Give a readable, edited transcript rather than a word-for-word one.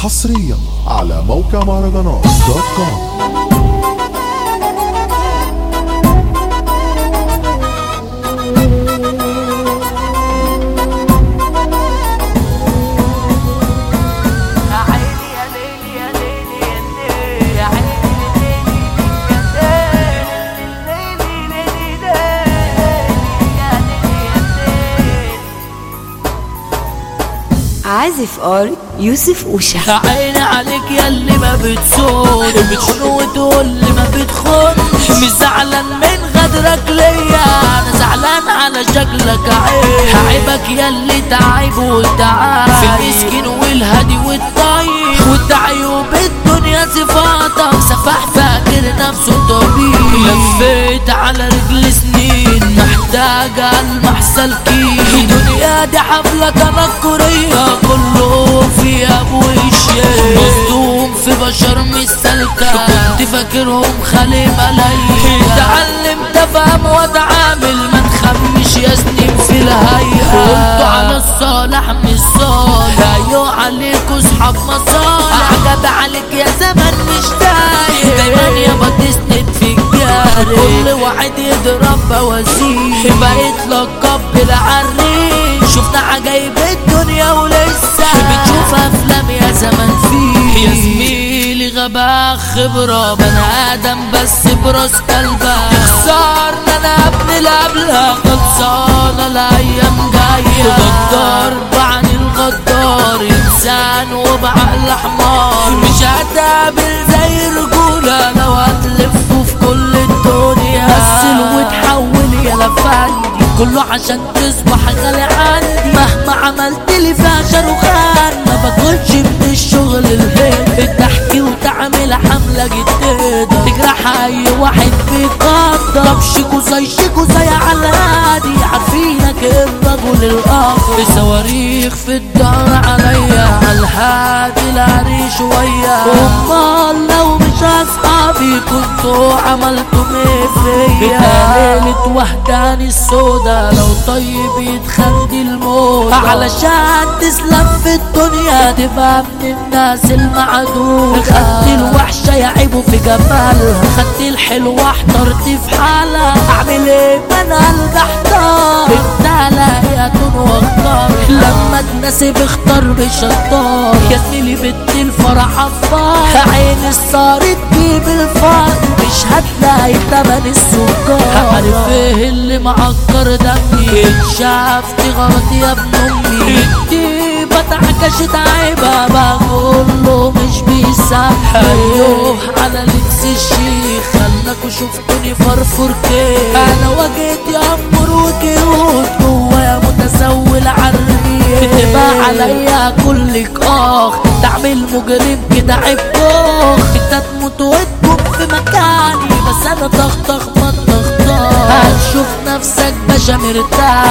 حصريا على موقع مهرجانات دوت كوم. عازف ار يوسف اوشا. عيني عليك ياللي ما بتصون بتخون وتقول لي ما بتخون. مش زعلان من غدرك ليا، انا زعلان على شكلك عيبك ياللي تعيب وتعايب في المسكين والهادي والطيب والتعيب الدنيا صفاتك. سفاح فاكر نفسه طبيب، لفيت على رجل سنين محتاجة المحسلكين. الدنيا دي حفلة تنكرية كله في ابو الشيء، مصدوم في بشر مش سالكة. كنت فاكرهم خالي ملايكة، اتعلمت افهم واتعامل ما تخمش يا سنين في الهيئة. قلتوا على الصالح مش صالح، ايوه عليكوا صحاب مصالح. عجب عليك يا زمن مش دايق، دايما يابا تسند في الجاري. كل واحد يضرب بوازير، بقيت لقب بالعريس. شفنا عجايب الدنيا ولسه بتشوف افلام يا زمن فيه. يا زميلي غباء خبرة بني ادم بس براس كلبة. خسرنا انا ابن القبلة خلصانة الايام جاية. غدار بعن الغدار انسان وبعقل حمار. مش هتقابل زي الرجولة لو هتلفوا في كل الدنيا. مثل وتحول يا لفندي كله عشان تصبح غالي عندي. مهما عملت لي فيها شاروخان ما باكلش من الشغل الهند. بتحكي وتعمل حملة جديدة تجرح اي واحد بيقدر. طب شيكو زي على الهادي عارفينك الرجل الاخر. بصواريخ في الدار عليا عالهادي لاري شوية. امال لو مش اصحابي كنتوا عملتوا ايه فيا؟ ليلة وحداني السودا لو طيب يتخدي الموت. علشان تسلم في الدنيا تبقى من الناس المعدودة. خدت الوحشة يعيبوا في جمالها، خدت الحلوة احترت في حالها. اعمل ايه ما انا قلبي احتار، انت لاقيها واختار. لما تناسب اختار بشطار. يا زميلي بنت الفرح عفار، عين الصار تجيب الفار. مش هتلاقي تمن السكر. عارف ايه اللي معكر دمي؟ شافت غلطي يا ابن امي. انتي بتعكشت عيبة بقول له مش بيسامح. ايوه على لكس الشيخ خلاكوا شفتوني فرفور كيف. انا واجهت يا امور وكيوت جوايا متسول عالريق. بتبقى عليا كلك تعمل مجرم كده عيب كوخ. انت تموت وتكون في مكاني بس انا طخطخ ما تختار. هتشوف نفسك باشا مرتاح